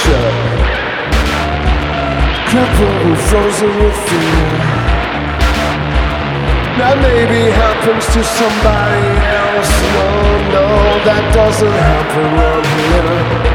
shut. Crippled, frozen with fear. That maybe happens to somebody else. No, no, that doesn't happen around here.